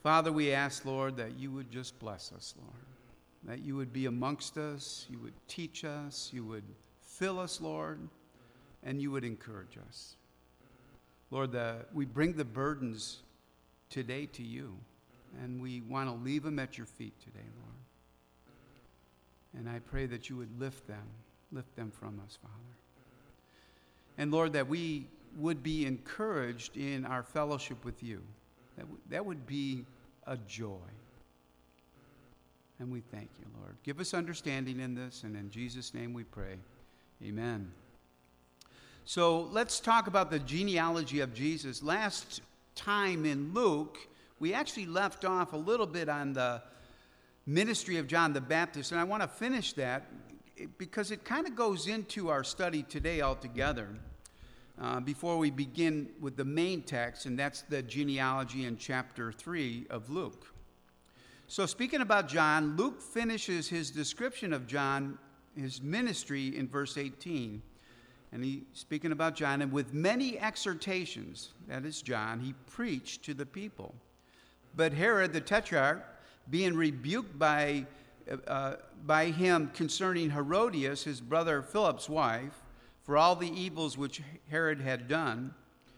Father, we ask, Lord, that you would just bless us, Lord. That you would be amongst us, you would teach us, you would fill us, Lord, and you would encourage us. Lord, we bring the burdens today to you, and we want to leave them at your feet today, Lord. And I pray that you would lift them from us, Father. And Lord, that we would be encouraged in our fellowship with you. That would be a joy. And we thank you, Lord. Give us understanding in this, and in Jesus' name we pray. Amen. So let's talk about the genealogy of Jesus. Last time in Luke, we actually left off a little bit on the ministry of John the Baptist, and I want to finish that because it kind of goes into our study today altogether before we begin with the main text, and that's the genealogy in chapter 3 of Luke. So speaking about John, Luke finishes his description of John, his ministry, in verse 18. And speaking about John, and with many exhortations, that is John, he preached to the people. But Herod the Tetrarch, being rebuked by him concerning Herodias, his brother Philip's wife, for all the evils which Herod had done,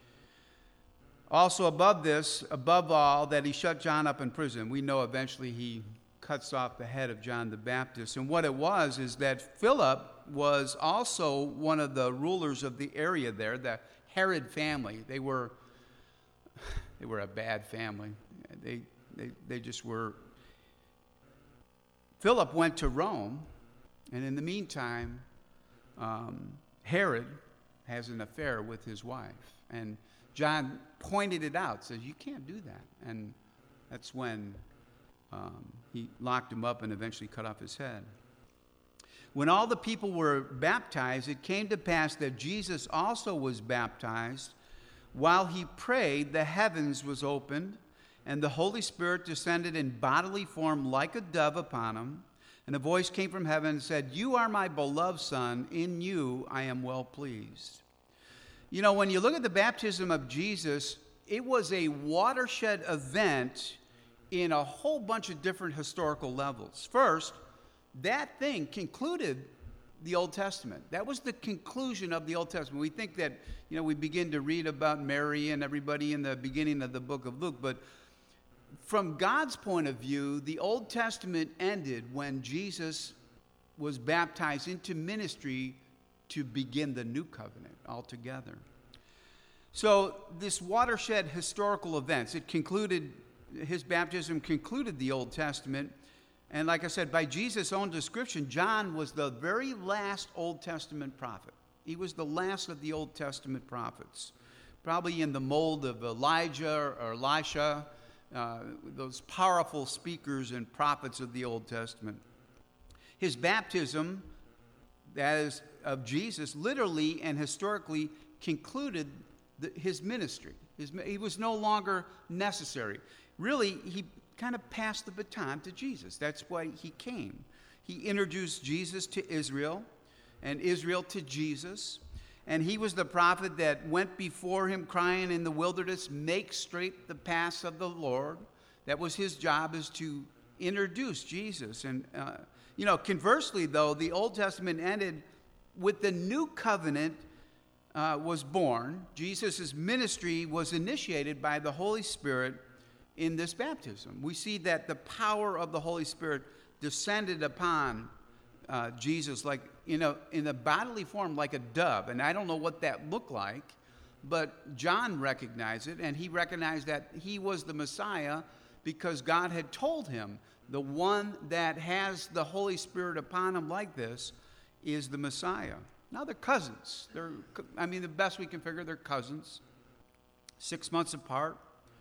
also above all, that he shut John up in prison. We know eventually he cuts off the head of John the Baptist. And what it was is that Philip was also one of the rulers of the area there, the Herod family. They were a bad family. They just were. Philip went to Rome, and in the meantime, Herod has an affair with his wife. And John pointed it out, says, you can't do that. And that's when he locked him up and eventually cut off his head. When all the people were baptized, it came to pass that Jesus also was baptized. While he prayed, the heavens was opened, and the Holy Spirit descended in bodily form like a dove upon him. And a voice came from heaven and said, you are my beloved Son, in you I am well pleased. You know, when you look at the baptism of Jesus, it was a watershed event in a whole bunch of different historical levels. First, that thing concluded the Old Testament. That was the conclusion of the Old Testament. We think that, we begin to read about Mary and everybody in the beginning of the book of Luke, but from God's point of view, the Old Testament ended when Jesus was baptized into ministry to begin the new covenant altogether. So this watershed historical events, his baptism concluded the Old Testament. And like I said, by Jesus' own description, John was the very last Old Testament prophet. He was the last of the Old Testament prophets, probably in the mold of Elijah or Elisha, those powerful speakers and prophets of the Old Testament. His baptism, that is of Jesus, literally and historically concluded his ministry. He was no longer necessary. Really, he kind of passed the baton to Jesus. That's why he came. He introduced Jesus to Israel and Israel to Jesus. And he was the prophet that went before him crying in the wilderness, make straight the paths of the Lord. That was his job, is to introduce Jesus. And, conversely, though, the Old Testament ended with the new covenant was born. Jesus' ministry was initiated by the Holy Spirit in this baptism. We see that the power of the Holy Spirit descended upon Jesus like in a bodily form like a dove. And I don't know what that looked like, but John recognized it, and he recognized that he was the Messiah because God had told him the one that has the Holy Spirit upon him like this is the Messiah. Now they're cousins. The best we can figure, they're cousins, 6 months apart.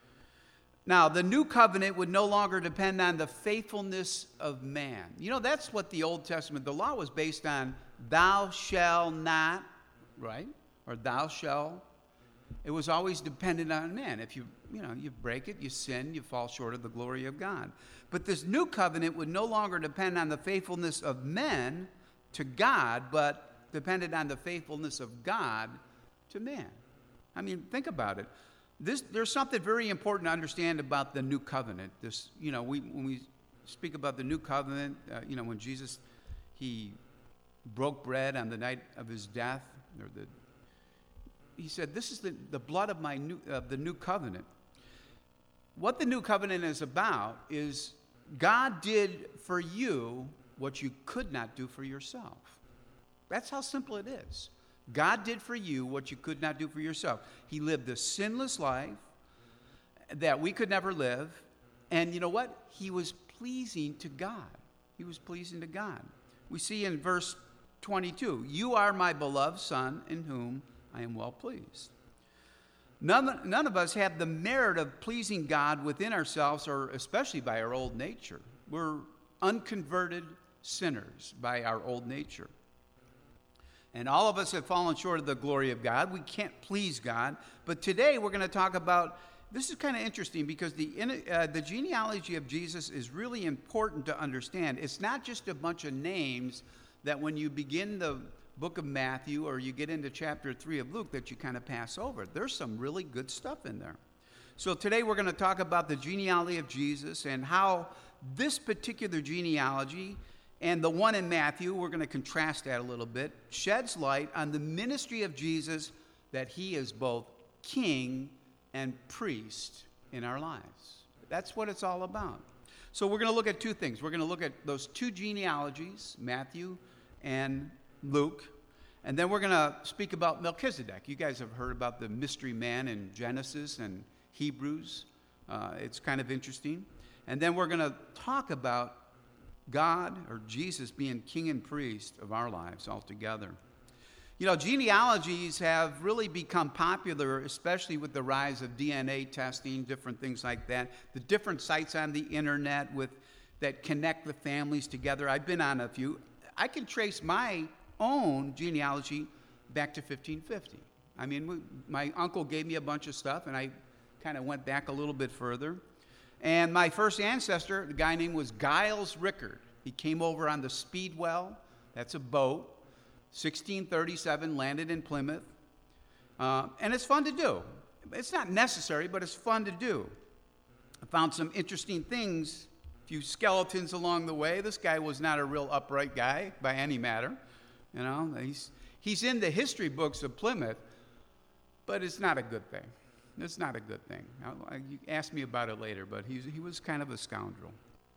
Now, the new covenant would no longer depend on the faithfulness of man. That's what the Old Testament, the law was based on, thou shalt not, right? Or thou shalt. It was always dependent on man. If you break it, you sin, you fall short of the glory of God. But this new covenant would no longer depend on the faithfulness of men to God, but depended on the faithfulness of God to man. Think about it. there's something very important to understand about the new covenant. When we speak about the new covenant, when Jesus, he broke bread on the night of his death, he said, "This is the blood of the new covenant." What the new covenant is about is God did for you what you could not do for yourself. That's how simple it is. God did for you what you could not do for yourself. He lived a sinless life that we could never live. And you know what? He was pleasing to God. He was pleasing to God. We see in verse 22, "You are my beloved Son, in whom I am well pleased." None of us have the merit of pleasing God within ourselves, or especially by our old nature. We're unconverted sinners by our old nature. And all of us have fallen short of the glory of God. We can't please God. But today we're going to talk about, this is kind of interesting because the genealogy of Jesus is really important to understand. It's not just a bunch of names that when you begin the book of Matthew or you get into chapter 3 of Luke that you kind of pass over. There's some really good stuff in there. So today we're going to talk about the genealogy of Jesus and how this particular genealogy and the one in Matthew, we're going to contrast that a little bit, sheds light on the ministry of Jesus, that he is both king and priest in our lives. That's what it's all about. So we're going to look at two things. We're going to look at those two genealogies, Matthew and Luke, and then we're going to speak about Melchizedek. You guys have heard about the mystery man in Genesis and Hebrews. It's kind of interesting. And then we're going to talk about God, or Jesus, being king and priest of our lives altogether. Genealogies have really become popular, especially with the rise of DNA testing, different things like that. The different sites on the internet that connect the families together. I've been on a few. I can trace my own genealogy back to 1550. I mean, my uncle gave me a bunch of stuff, and I kind of went back a little bit further. And my first ancestor, the guy named was Giles Rickard. He came over on the Speedwell. That's a boat. 1637, landed in Plymouth. And it's fun to do. It's not necessary, but it's fun to do. I found some interesting things, a few skeletons along the way. This guy was not a real upright guy by any matter. He's in the history books of Plymouth, but it's not a good thing. It's not a good thing. You ask me about it later, but he was kind of a scoundrel.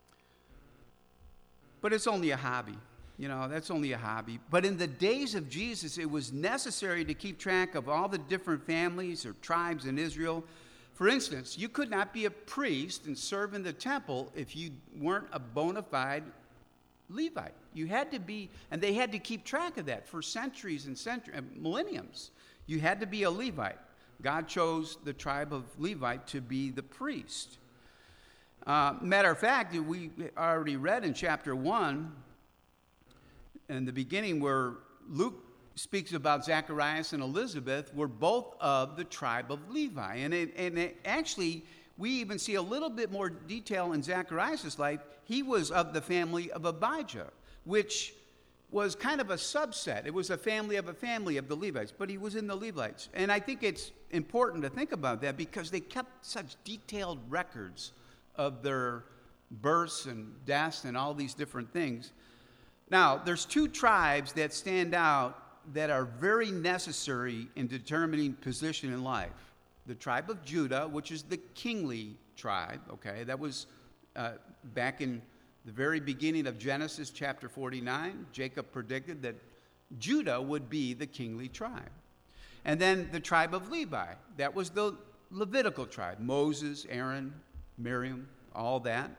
But it's only a hobby. That's only a hobby. But in the days of Jesus, it was necessary to keep track of all the different families or tribes in Israel. For instance, you could not be a priest and serve in the temple if you weren't a bona fide Levite. You had to be, and they had to keep track of that for centuries and millenniums. You had to be a Levite. God chose the tribe of Levite to be the priest. Matter of fact, we already read in chapter 1, in the beginning, where Luke speaks about Zacharias and Elizabeth, were both of the tribe of Levi. And actually, we even see a little bit more detail in Zacharias' life. He was of the family of Abijah, which was kind of a subset. It was a family of the Levites, but he was in the Levites. And I think it's important to think about that because they kept such detailed records of their births and deaths and all these different things. Now, there's two tribes that stand out that are very necessary in determining position in life. The tribe of Judah, which is the kingly tribe, okay? That was back in the very beginning of Genesis chapter 49. Jacob predicted that Judah would be the kingly tribe. And then the tribe of Levi, that was the Levitical tribe. Moses, Aaron, Miriam, all that.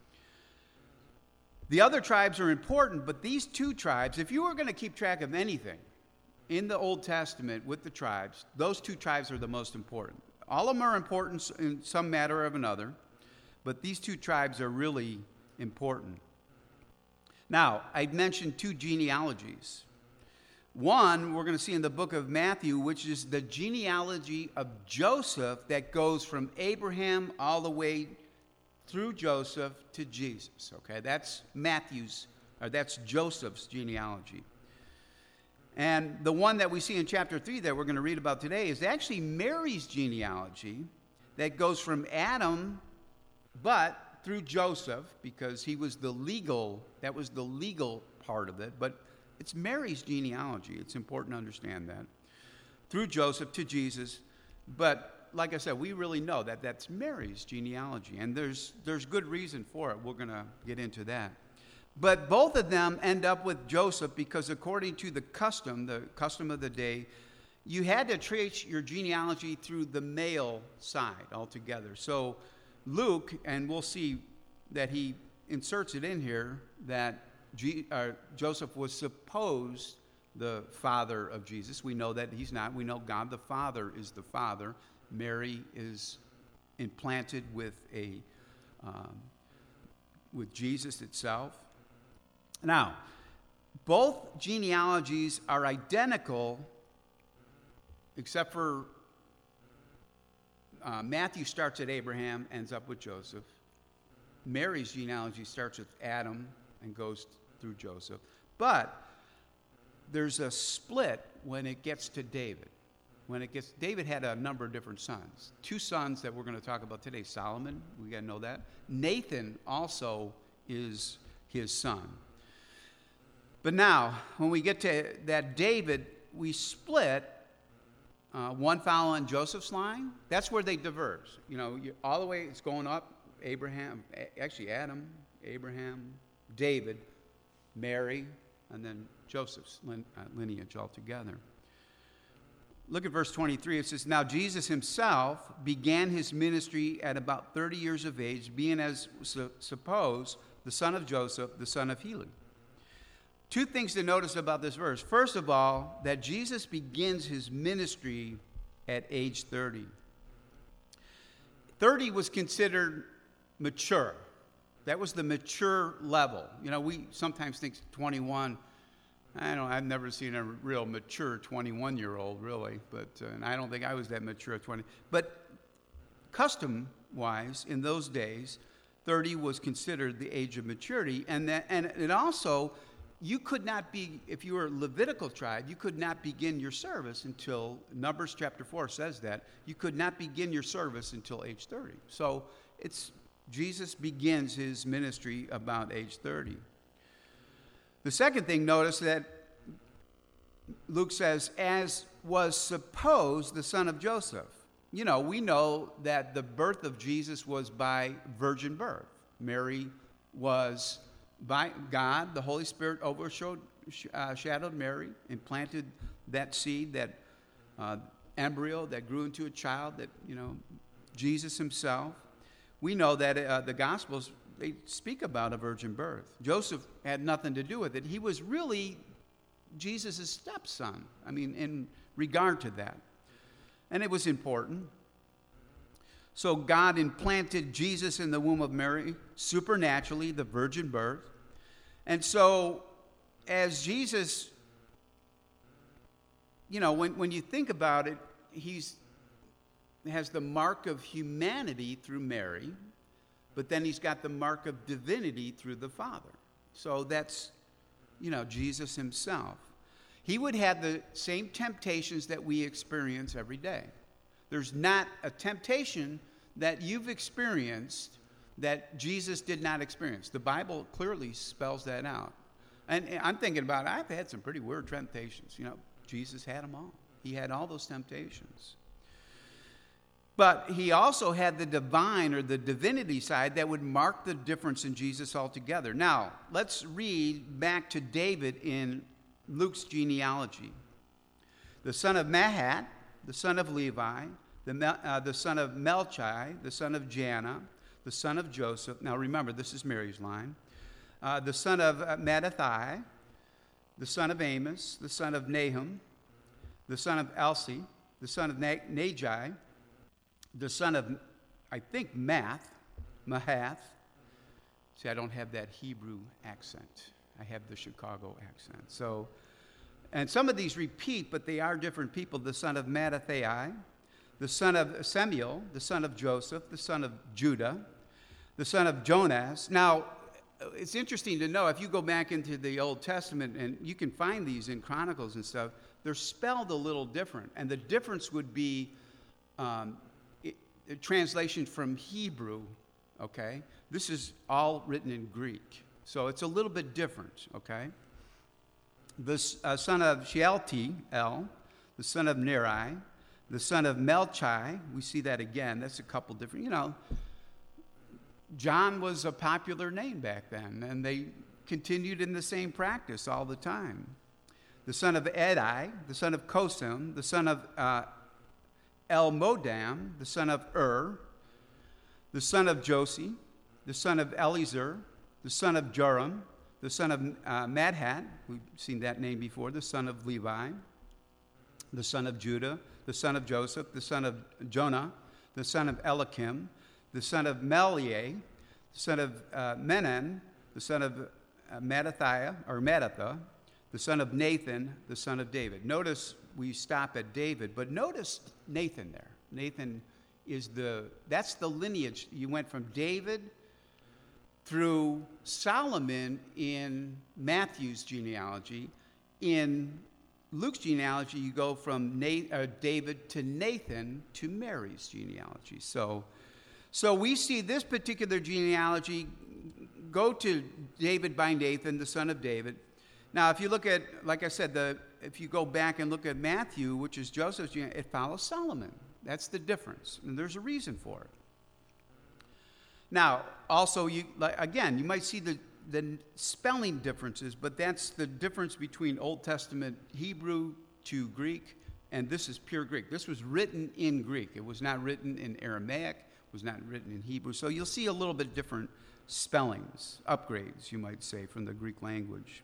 The other tribes are important, but these two tribes, if you were going to keep track of anything in the Old Testament with the tribes, those two tribes are the most important. All of them are important in some matter or another, but these two tribes are really important. Now, I mentioned two genealogies. One, we're going to see in the book of Matthew, which is the genealogy of Joseph that goes from Abraham all the way through Joseph to Jesus. Okay, that's that's Joseph's genealogy. And the one that we see in chapter 3 that we're going to read about today is actually Mary's genealogy that goes from Adam, but through Joseph, because that was the legal part of it. But it's Mary's genealogy. It's important to understand that. Through Joseph to Jesus. But like I said, we really know that that's Mary's genealogy. And there's good reason for it. We're going to get into that. But both of them end up with Joseph because according to the custom of the day, you had to trace your genealogy through the male side altogether. So Luke, and we'll see that he inserts it in here, that Joseph was supposed the father of Jesus. We know that he's not. We know God the Father is the father. Mary is implanted with Jesus itself. Now, both genealogies are identical, except for Matthew starts at Abraham, ends up with Joseph. Mary's genealogy starts with Adam and goes through Joseph. But there's a split when it gets to David. David had a number of different sons. 2 sons that we're going to talk about today. Solomon, we got to know that. Nathan also is his son. But now, when we get to that David, we split one following Joseph's line. That's where they diverge. All the way it's going up. Adam, Abraham, David, Mary, and then Joseph's lineage altogether. Look at verse 23. It says, "Now Jesus himself began his ministry at about 30 years of age, being as supposed the son of Joseph, the son of Heli." 2 things to notice about this verse. First of all, that Jesus begins his ministry at age 30. 30 was considered mature. That was the mature level. We sometimes think 21. I've never seen a real mature 21-year-old, really. And I don't think I was that mature at 20. But custom-wise, in those days, 30 was considered the age of maturity. And it also, you could not be, if you were a Levitical tribe, you could not begin your service until, Numbers chapter 4 says that, you could not begin your service until age 30. So Jesus begins his ministry about age 30. The second thing, notice that Luke says, as was supposed the son of Joseph. We know that the birth of Jesus was by virgin birth. Mary was, by God, the Holy Spirit overshadowed Mary, implanted that seed, that embryo that grew into a child, that, Jesus himself. We know that the Gospels, they speak about a virgin birth. Joseph had nothing to do with it. He was really Jesus' stepson, in regard to that. And it was important. So God implanted Jesus in the womb of Mary, supernaturally, the virgin birth. And so as Jesus, when you think about it, he has the mark of humanity through Mary, but then he's got the mark of divinity through the Father. So that's, Jesus himself. He would have the same temptations that we experience every day. There's not a temptation that you've experienced that Jesus did not experience. The Bible clearly spells that out. And I'm thinking about it, I've had some pretty weird temptations. Jesus had them all. He had all those temptations. But he also had the divine or the divinity side that would mark the difference in Jesus altogether. Now, let's read back to David in Luke's genealogy. The son of Mahat, the son of Levi, the son of Melchi, the son of Janna, the son of Joseph. Now remember, this is Mary's line. The son of Mattathiah, the son of Amos, the son of Nahum, the son of Elsi, the son of Nagi, the son of, I think, Mahath. See, I don't have that Hebrew accent. I have the Chicago accent. So, and some of these repeat, but they are different people. The son of Mattathiah, the son of Samuel, the son of Joseph, the son of Judah, the son of Jonas. Now, it's interesting to know, if you go back into the Old Testament, and you can find these in Chronicles and stuff, they're spelled a little different. And the difference would be a translation from Hebrew, okay? This is all written in Greek. So it's a little bit different, okay? The son of Shealtiel, the son of Neri, the son of Melchi, we see that again. That's a couple different, John was a popular name back then, and they continued in the same practice all the time. The son of Edi, the son of Kosim, the son of Elmodam, the son of the son of Josi, the son of Eliezer, the son of Joram, the son of Madhat, we've seen that name before, the son of Levi, the son of Judah, the son of Joseph, the son of Jonah, the son of Eliakim, the son of Meliah, the son of Menan, the son of Mattatha, the son of Nathan, the son of David. Notice we stop at David, but notice Nathan there. Nathan is that's the lineage. You went from David through Solomon in Matthew's genealogy. In Luke's genealogy, you go from David to Nathan to Mary's genealogy. So we see this particular genealogy go to David by Nathan, the son of David. Now, if you look at, like I said, if you go back and look at Matthew, which is Joseph's genealogy, it follows Solomon. That's the difference, and there's a reason for it. Now, also, you might see the spelling differences, but that's the difference between Old Testament Hebrew to Greek, and this is pure Greek. This was written in Greek. It was not written in Aramaic. It was not written in Hebrew. So you'll see a little bit different spellings, upgrades, you might say, from the Greek language.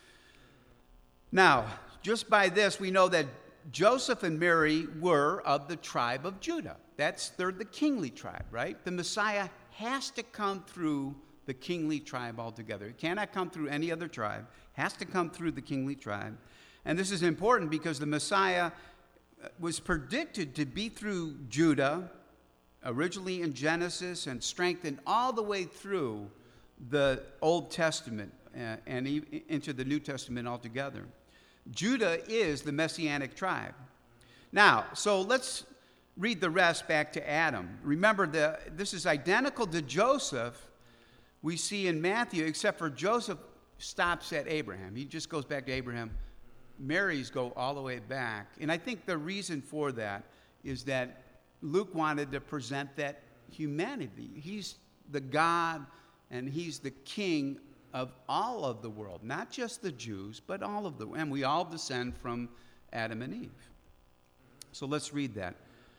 Now, just by this, we know that Joseph and Mary were of the tribe of Judah. They're the kingly tribe, right? The Messiah has to come through the kingly tribe altogether. It cannot come through any other tribe. It has to come through the kingly tribe. And this is important because the Messiah was predicted to be through Judah, originally in Genesis, and strengthened all the way through the Old Testament and into the New Testament altogether. Judah is the Messianic tribe. Now, so let's read the rest back to Adam. Remember, this is identical to Joseph we see in Matthew, except for Joseph stops at Abraham. He just goes back to Abraham. Mary's go all the way back. And I think the reason for that is that Luke wanted to present that humanity. He's the God and he's the king of all of the world, not just the Jews, but all of and we all descend from Adam and Eve. So let's read that.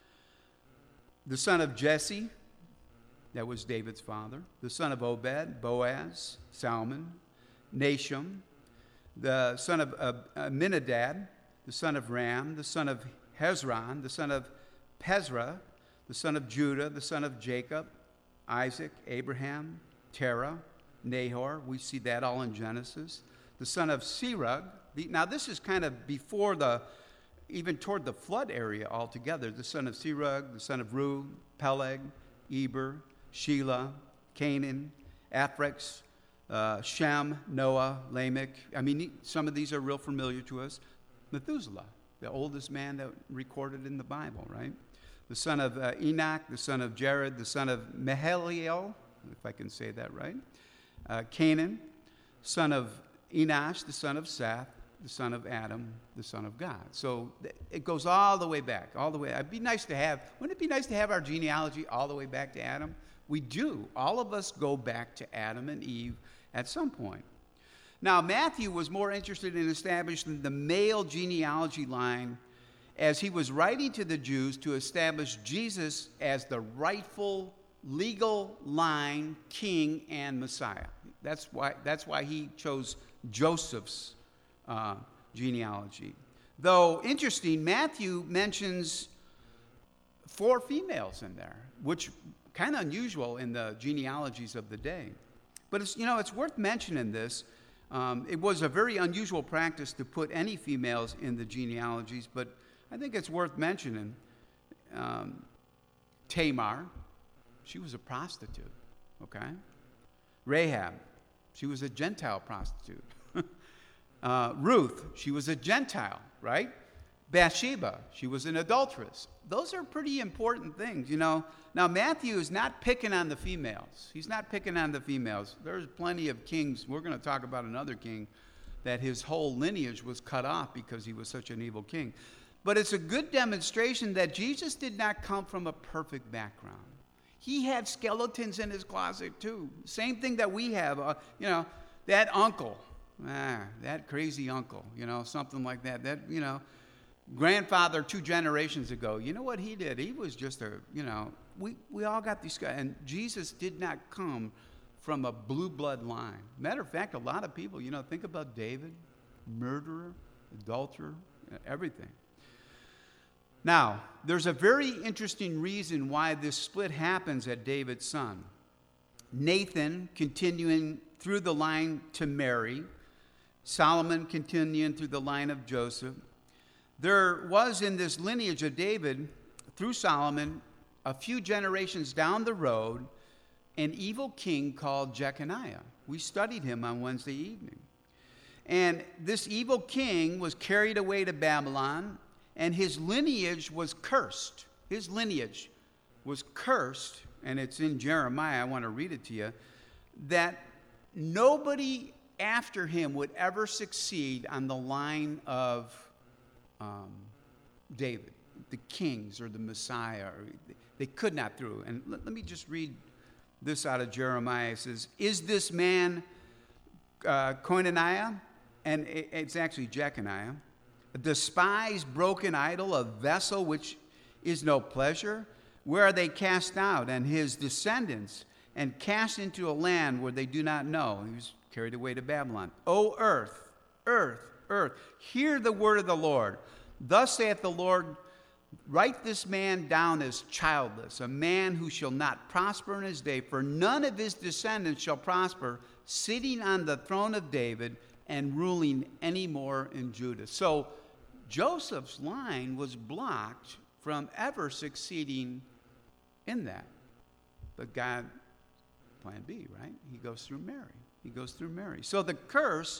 The son of Jesse, that was David's father. The son of Obed, Boaz, Salmon, Nashon. The son of Aminadab, the son of Ram, the son of Hezron, the son of Pezrah, the son of Judah, the son of Jacob, Isaac, Abraham, Terah, Nahor. We see that all in Genesis. The son of Serug. Now this is kind of before even toward the flood area altogether. The son of Serug, the son of Reu, Peleg, Eber, Shelah, Canaan, Aphrix, Shem, Noah, Lamech. I mean, some of these are real familiar to us. Methuselah, the oldest man that recorded in the Bible, right? The son of Enoch, the son of Jared, the son of Mahaliel, if I can say that right. Canaan, son of Enosh, the son of Seth, the son of Adam, the son of God. So it goes all the way back, all the way. Wouldn't it be nice to have our genealogy all the way back to Adam? We do. All of us go back to Adam and Eve at some point. Now, Matthew was more interested in establishing the male genealogy line as he was writing to the Jews to establish Jesus as the rightful legal line king and Messiah. That's why he chose Joseph's genealogy. Though interesting, Matthew mentions 4 females in there, which kind of unusual in the genealogies of the day. But it's worth mentioning this. It was a very unusual practice to put any females in the genealogies, but I think it's worth mentioning. Tamar, she was a prostitute, okay? Rahab, She was a Gentile prostitute. Ruth, she was a Gentile, right? Bathsheba, she was an adulteress. Those are pretty important things, you know. Now, Matthew is not picking on the females. He's not picking on the females. There's plenty of kings. We're going to talk about another king that his whole lineage was cut off because he was such an evil king. But it's a good demonstration that Jesus did not come from a perfect background. He had skeletons in his closet too. Same thing that we have, you know, that uncle, that crazy uncle, you know, something like that. That, you know, grandfather 2 generations ago, you know what he did? He was just a, you know, we all got these guys. And Jesus did not come from a blue blood line. Matter of fact, a lot of people, you know, think about David, murderer, adulterer, everything. Now, there's a very interesting reason why this split happens at David's son. Nathan continuing through the line to Mary, Solomon continuing through the line of Joseph. There was in this lineage of David, through Solomon, a few generations down the road, an evil king called Jeconiah. We studied him on Wednesday evening. And this evil king was carried away to Babylon, and his lineage was cursed. His lineage was cursed, and it's in Jeremiah. I want to read it to you, that nobody after him would ever succeed on the line of David, the kings or the Messiah. They could not through. And let me just read this out of Jeremiah. It says, is this man Koinoniah? And it's actually Jeconiah. A despised, broken idol, a vessel which is no pleasure. Where are they cast out? And his descendants, and cast into a land where they do not know. He was carried away to Babylon. O earth, earth, earth, hear the word of the Lord. Thus saith the Lord, write this man down as childless, a man who shall not prosper in his day, for none of his descendants shall prosper, sitting on the throne of David and ruling any more in Judah. So Joseph's line was blocked from ever succeeding in that. But God, plan B, right? He goes through Mary. So the curse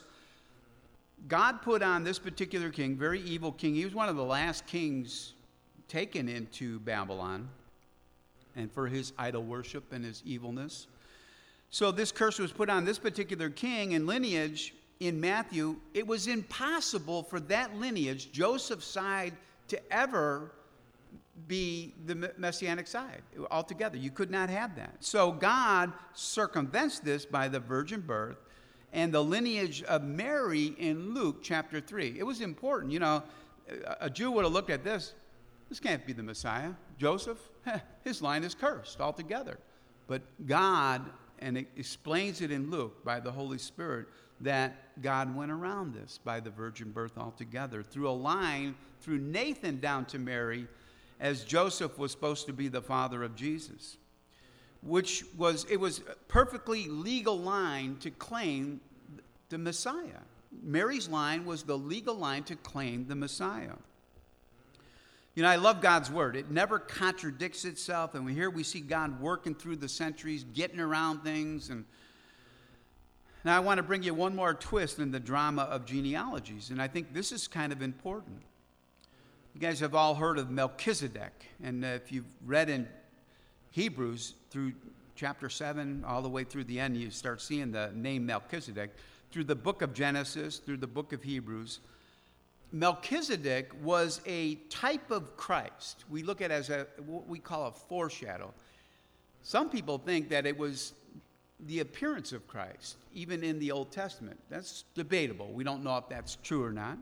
God put on this particular king, very evil king. He was one of the last kings taken into Babylon, and for his idol worship and his evilness. So this curse was put on this particular king and lineage. In Matthew, it was impossible for that lineage, Joseph's side, to ever be the messianic side altogether. You could not have that. So God circumvents this by the virgin birth and the lineage of Mary in Luke chapter 3. It was important. You know, a Jew would have looked at this. This can't be the Messiah. Joseph, his line is cursed altogether. But God, and it explains it in Luke by the Holy Spirit, that God went around this by the virgin birth altogether through a line, through Nathan down to Mary, as Joseph was supposed to be the father of Jesus, it was a perfectly legal line to claim the Messiah. Mary's line was the legal line to claim the Messiah. You know, I love God's word. It never contradicts itself, and we see God working through the centuries, getting around things. And now I want to bring you one more twist in the drama of genealogies, and I think this is kind of important. You guys have all heard of Melchizedek, and if you've read in Hebrews through chapter 7 all the way through the end, you start seeing the name Melchizedek. Through the book of Genesis, through the book of Hebrews, Melchizedek was a type of Christ. We look at it as what we call a foreshadow. Some people think that it was the appearance of Christ, even in the Old Testament. That's debatable. We don't know if that's true or not.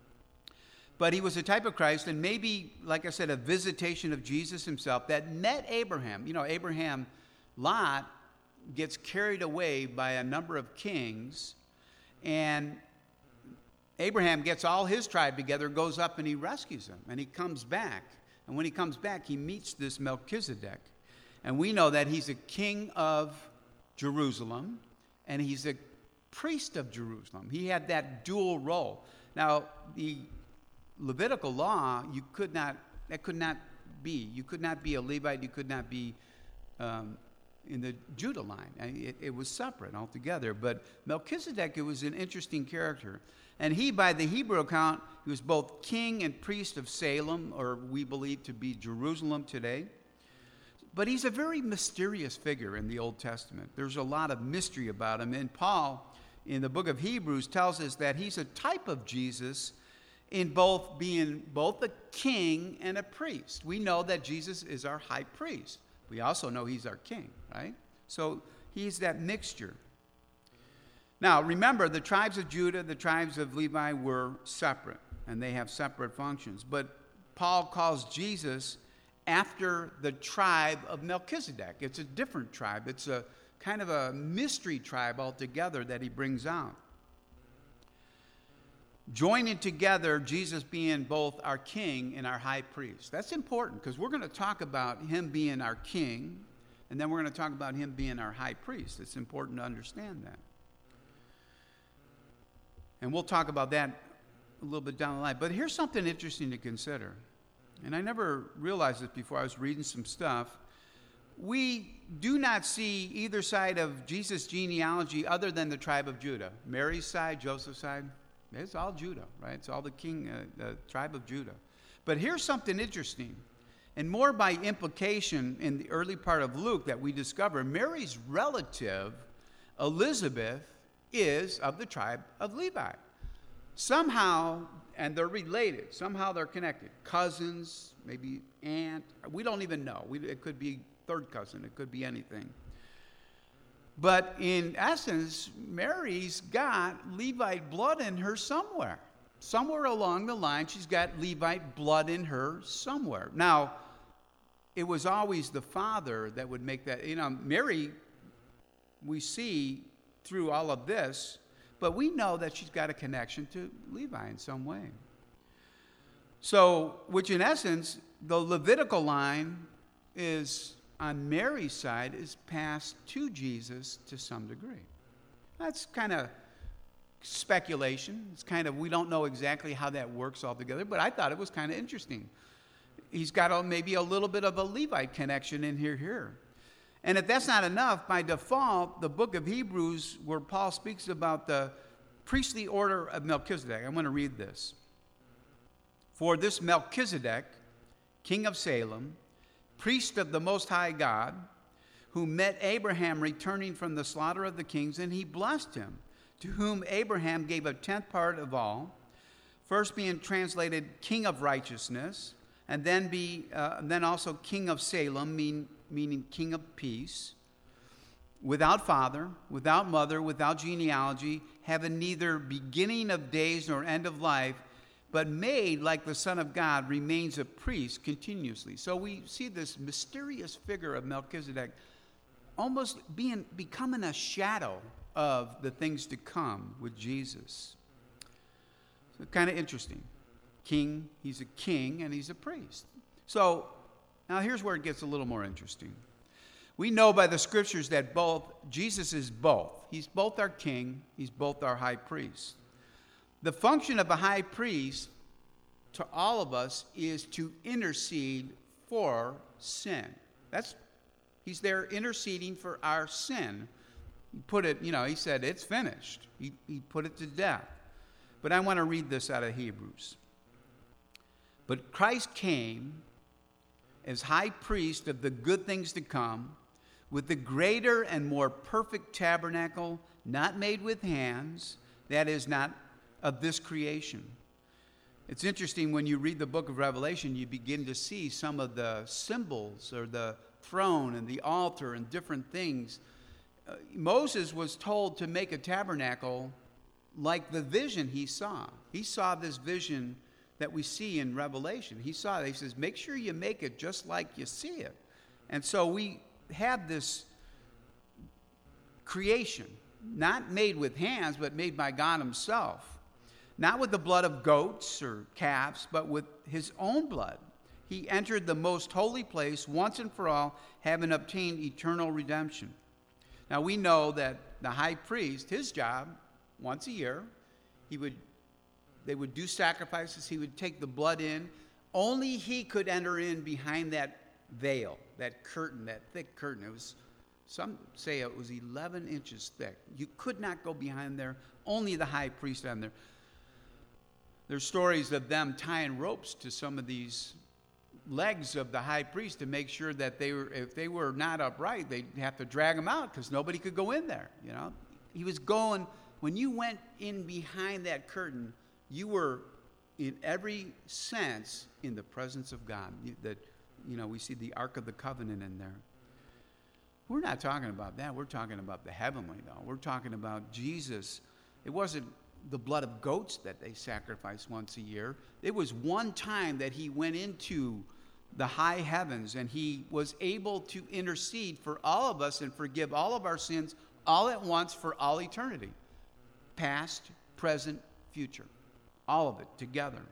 But he was a type of Christ, and maybe, like I said, a visitation of Jesus himself that met Abraham. You know, Abraham, Lot gets carried away by a number of kings, and Abraham gets all his tribe together, goes up, and he rescues them, and he comes back. And when he comes back, he meets this Melchizedek. And we know that he's a king of Jerusalem, and he's a priest of Jerusalem. He had that dual role. Now, the Levitical law, you could not be a Levite, you could not be Judah line. It was separate altogether. But Melchizedek, it was an interesting character. And he, by the Hebrew account, he was both king and priest of Salem, or we believe to be Jerusalem today. But he's a very mysterious figure in the Old Testament. There's a lot of mystery about him. And Paul, in the book of Hebrews, tells us that he's a type of Jesus in being both a king and a priest. We know that Jesus is our high priest. We also know he's our king, right? So he's that mixture. Now, remember, the tribes of Judah, the tribes of Levi were separate, and they have separate functions. But Paul calls Jesus after the tribe of Melchizedek. It's a different tribe. It's a kind of a mystery tribe altogether that he brings out. Joining together, Jesus being both our king and our high priest. That's important because we're going to talk about him being our king, and then we're going to talk about him being our high priest. It's important to understand that. And we'll talk about that a little bit down the line. But here's something interesting to consider. And I never realized this before. I was reading some stuff. We do not see either side of Jesus' genealogy other than the tribe of Judah. Mary's side, Joseph's side, it's all Judah, right? It's all the tribe of Judah. But here's something interesting. And more by implication in the early part of Luke that we discover, Mary's relative, Elizabeth, is of the tribe of Levi. Somehow, and they're related. Somehow they're connected. Cousins, maybe aunt. We don't even know. It could be third cousin. It could be anything. But in essence, Mary's got Levite blood in her somewhere. Somewhere along the line, she's got Levite blood in her somewhere. Now, it was always the father that would make that. Mary, we see through all of this, but we know that she's got a connection to Levi in some way. So, which in essence, the Levitical line is, on Mary's side, is passed to Jesus to some degree. That's kind of speculation. It's kind of, we don't know exactly how that works altogether, but I thought it was kind of interesting. He's got maybe a little bit of a Levite connection in here. And if that's not enough, by default, the book of Hebrews, where Paul speaks about the priestly order of Melchizedek, I'm going to read this. For this Melchizedek, king of Salem, priest of the Most High God, who met Abraham returning from the slaughter of the kings, and he blessed him, to whom Abraham gave a tenth part of all, first being translated king of righteousness, and then also king of Salem, meaning king of peace, without father, without mother, without genealogy, having neither beginning of days nor end of life, but made like the Son of God, remains a priest continuously. So we see this mysterious figure of Melchizedek almost becoming a shadow of the things to come with Jesus. So kind of interesting. King, he's a king and he's a priest. So now here's where it gets a little more interesting. We know by the scriptures that Jesus is both. He's both our king, he's both our high priest. The function of a high priest to all of us is to intercede for sin. He's there interceding for our sin. He put it, he said, it's finished. He put it to death. But I want to read this out of Hebrews. But Christ came as high priest of the good things to come, with the greater and more perfect tabernacle, not made with hands, that is, not of this creation. It's interesting when you read the book of Revelation, you begin to see some of the symbols, or the throne and the altar and different things. Moses was told to make a tabernacle like the vision he saw. He saw this vision that we see in Revelation. He says, make sure you make it just like you see it. And so we have this creation, not made with hands, but made by God himself. Not with the blood of goats or calves, but with his own blood. He entered the most holy place once and for all, having obtained eternal redemption. Now we know that the high priest, his job, once a year, they would do sacrifices. He would take the blood in. Only he could enter in behind that veil, that curtain, that thick curtain. It was Some say it was 11 inches thick. You could not go behind there. Only the high priest on there. There's stories of them tying ropes to some of these legs of the high priest to make sure that if they were not upright, they'd have to drag them out because nobody could go in there. He was going. When you went in behind that curtain, you were, in every sense, in the presence of God. We see the Ark of the Covenant in there. We're not talking about that. We're talking about the heavenly, though. We're talking about Jesus. It wasn't the blood of goats that they sacrificed once a year. It was one time that he went into the high heavens and he was able to intercede for all of us and forgive all of our sins all at once for all eternity. Past, present, future. All of it together.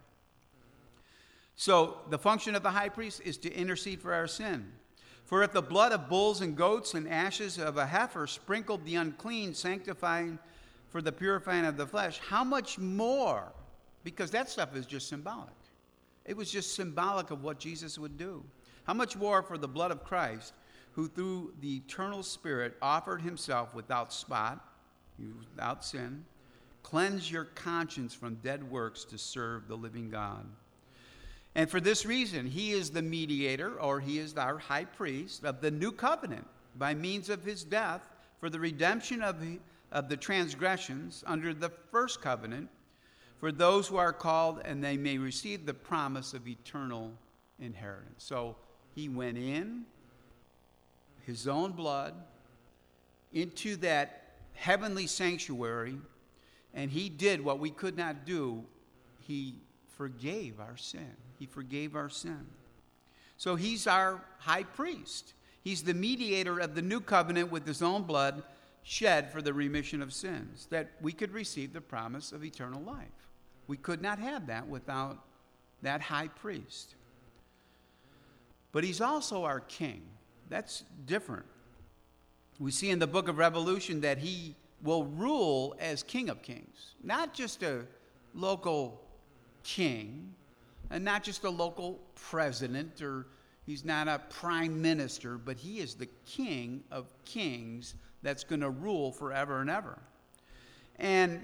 So the function of the high priest is to intercede for our sin. For if the blood of bulls and goats and ashes of a heifer sprinkled the unclean, sanctifying for the purifying of the flesh, how much more? Because that stuff is just symbolic. It was just symbolic of what Jesus would do. How much more for the blood of Christ, who through the eternal Spirit offered himself without spot, without sin, cleanse your conscience from dead works to serve the living God. And for this reason, he is the mediator, or he is our high priest of the new covenant, by means of his death for the redemption of the transgressions under the first covenant, for those who are called, and they may receive the promise of eternal inheritance. So he went in, his own blood, into that heavenly sanctuary, and he did what we could not do. He forgave our sin. He forgave our sin. So he's our high priest. He's the mediator of the new covenant with his own blood shed for the remission of sins, that we could receive the promise of eternal life. We could not have that without that high priest. But he's also our king. That's different. We see in the book of Revelation that he will rule as King of Kings, not just a local king, and not just a local president, or he's not a prime minister, but he is the King of Kings that's going to rule forever and ever. And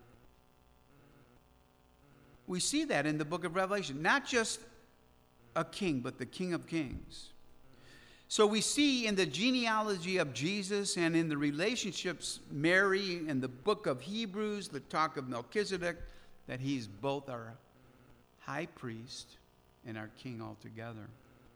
we see that in the book of Revelation, not just a king, but the King of Kings. So we see in the genealogy of Jesus and in the relationships, Mary, in the book of Hebrews, the talk of Melchizedek, that he's both our high priest and our king altogether.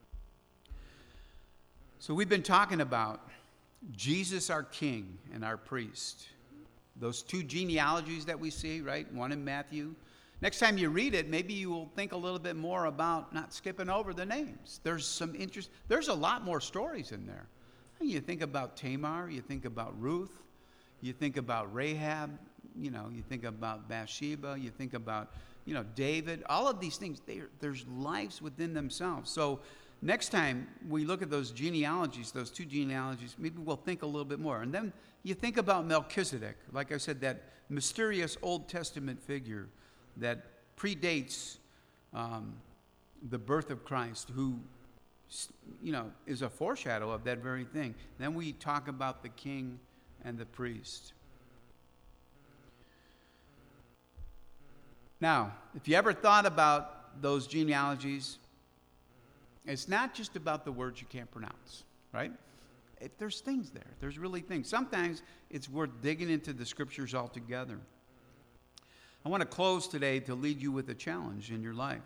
So we've been talking about Jesus, our king, and our priest. Those two genealogies that we see, right? One in Matthew. Next time you read it, maybe you will think a little bit more about not skipping over the names. There's a lot more stories in there. You think about Tamar, you think about Ruth, you think about Rahab, you think about Bathsheba, you think about, David. All of these things, there's lives within themselves. So next time we look at those genealogies, those two genealogies, maybe we'll think a little bit more. And then you think about Melchizedek, like I said, that mysterious Old Testament figure that predates the birth of Christ, who, is a foreshadow of that very thing. Then we talk about the king and the priest. Now, if you ever thought about those genealogies, it's not just about the words you can't pronounce, right? There's things there. There's really things. Sometimes it's worth digging into the scriptures altogether. I want to close today to lead you with a challenge in your life.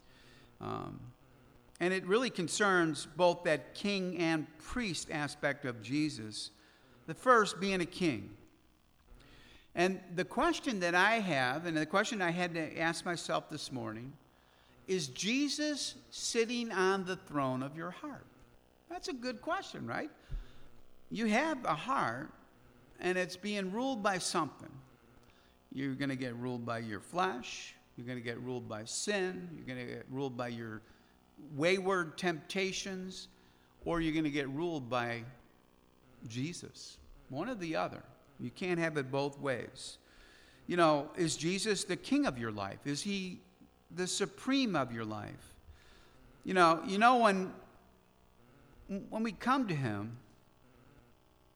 And it really concerns both that king and priest aspect of Jesus. The first being a king. And the question that I have, and the question I had to ask myself this morning, is Jesus sitting on the throne of your heart? That's a good question, right? You have a heart, and it's being ruled by something. You're going to get ruled by your flesh. You're going to get ruled by sin. You're going to get ruled by your wayward temptations. Or you're going to get ruled by Jesus. One or the other. You can't have it both ways. Is Jesus the king of your life? Is he the supreme of your life? When we come to him,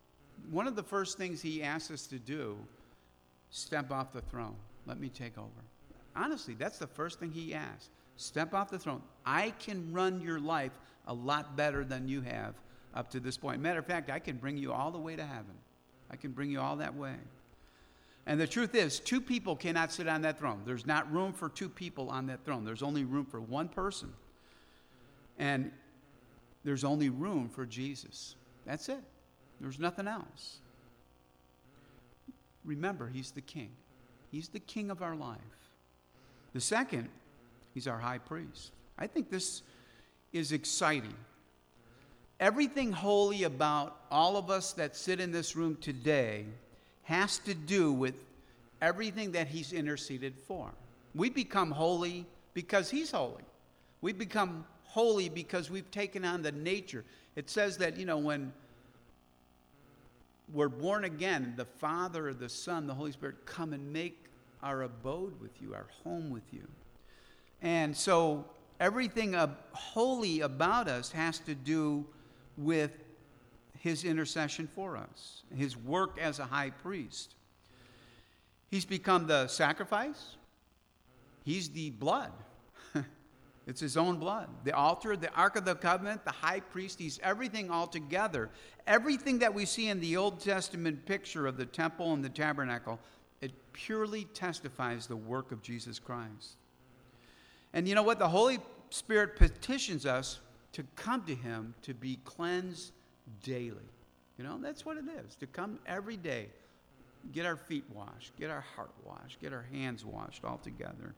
one of the first things he asks us to do, step off the throne. Let me take over. Honestly, that's the first thing he asks. Step off the throne. I can run your life a lot better than you have up to this point. Matter of fact, I can bring you all the way to heaven. I can bring you all that way. And the truth is, two people cannot sit on that throne. There's not room for two people on that throne. There's only room for one person. And there's only room for Jesus. That's it. There's nothing else. Remember, he's the king. He's the king of our life. The second, he's our high priest. I think this is exciting. Everything holy about all of us that sit in this room today has to do with everything that he's interceded for. We become holy because he's holy. We become holy because we've taken on the nature. It says that, when we're born again, the Father, the Son, the Holy Spirit come and make our abode with you, our home with you. And so everything holy about us has to do with his intercession for us, his work as a high priest. He's become the sacrifice. He's the blood. It's his own blood. The altar, the Ark of the Covenant, the high priest, he's everything all together. Everything that we see in the Old Testament picture of the temple and the tabernacle, it purely testifies the work of Jesus Christ. And you know what? The Holy Spirit petitions us to come to him to be cleansed daily. That's what it is, to come every day, get our feet washed, get our heart washed, get our hands washed all together.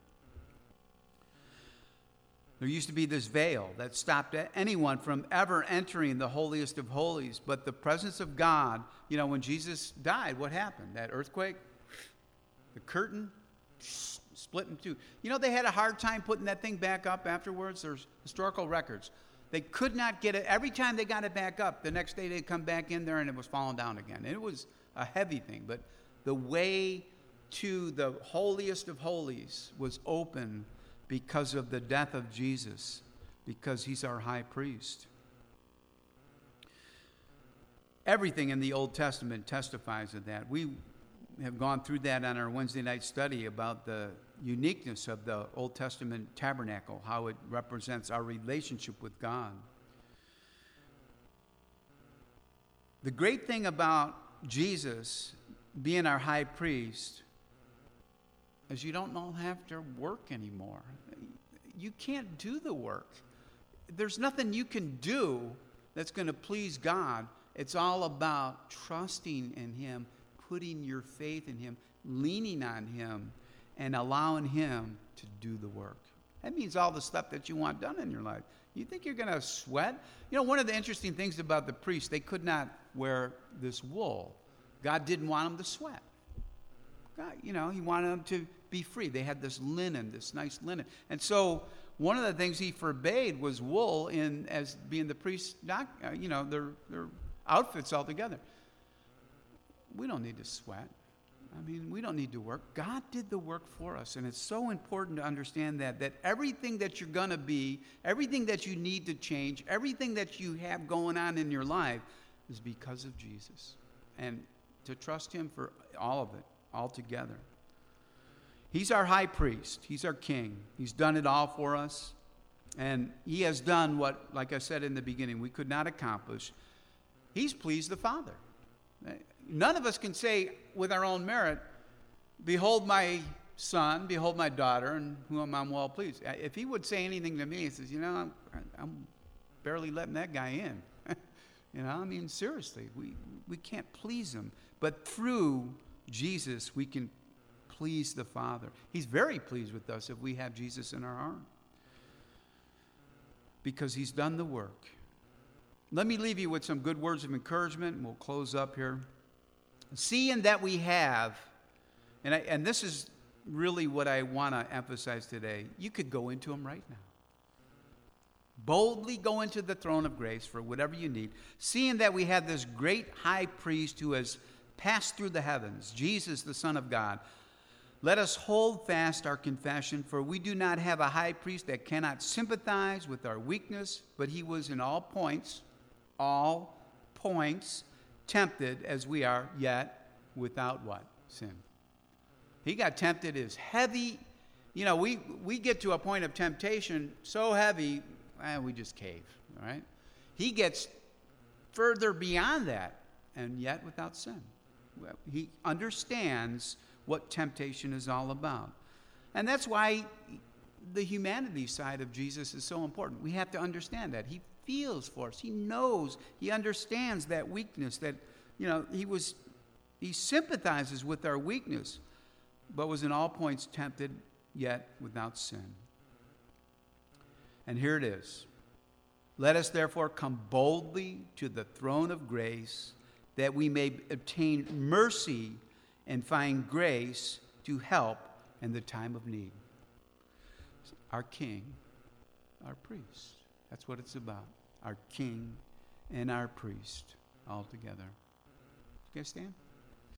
There used to be this veil that stopped anyone from ever entering the holiest of holies. But the presence of God, when Jesus died, what happened? That earthquake, the curtain split in two. They had a hard time putting that thing back up afterwards. There's historical records. They could not get it. Every time they got it back up, the next day they'd come back in there and it was falling down again. And it was a heavy thing. But the way to the holiest of holies was open because of the death of Jesus, because he's our high priest. Everything in the Old Testament testifies of that. We have gone through that on our Wednesday night study about the uniqueness of the Old Testament tabernacle, how it represents our relationship with God. The great thing about Jesus being our high priest is you don't have to work anymore. You can't do the work. There's nothing you can do that's going to please God. It's all about trusting in him, putting your faith in him, leaning on him, and allowing him to do the work. That means all the stuff that you want done in your life. You think you're going to sweat? One of the interesting things about the priests, they could not wear this wool. God didn't want them to sweat. God, he wanted them to be free. They had this linen, this nice linen. And so one of the things he forbade was wool as being the priest's, their outfits altogether. We don't need to sweat. We don't need to work. God did the work for us. And it's so important to understand that everything that you're going to be, everything that you need to change, everything that you have going on in your life is because of Jesus. And to trust him for all of it, all together. He's our high priest. He's our king. He's done it all for us. And he has done what, like I said in the beginning, we could not accomplish. He's pleased the Father. None of us can say with our own merit, behold my son, behold my daughter, in whom I'm well pleased. If he would say anything to me, he says, I'm barely letting that guy in. Seriously, we can't please him. But through Jesus, we can please the Father. He's very pleased with us if we have Jesus in our heart, because he's done the work. Let me leave you with some good words of encouragement, and we'll close up here. Seeing that we have, and this is really what I want to emphasize today, you could go into him right now. Boldly go into the throne of grace for whatever you need. Seeing that we have this great high priest who has passed through the heavens, Jesus, the Son of God, let us hold fast our confession, for we do not have a high priest that cannot sympathize with our weakness, but he was in all points, tempted as we are, yet without what? Sin. He got tempted as heavy. You know, we get to a point of temptation so heavy, we just cave, all right? He gets further beyond that, and yet without sin. He understands what temptation is all about. And that's why the humanity side of Jesus is so important. We have to understand that. He feels for us. He knows. He understands that weakness, that, you know, he sympathizes with our weakness, but was in all points tempted, yet without sin. And here it is. Let us therefore come boldly to the throne of grace, that we may obtain mercy and find grace to help in the time of need. Our King, our priest. That's what it's about. Our King and our priest all together. You guys stand?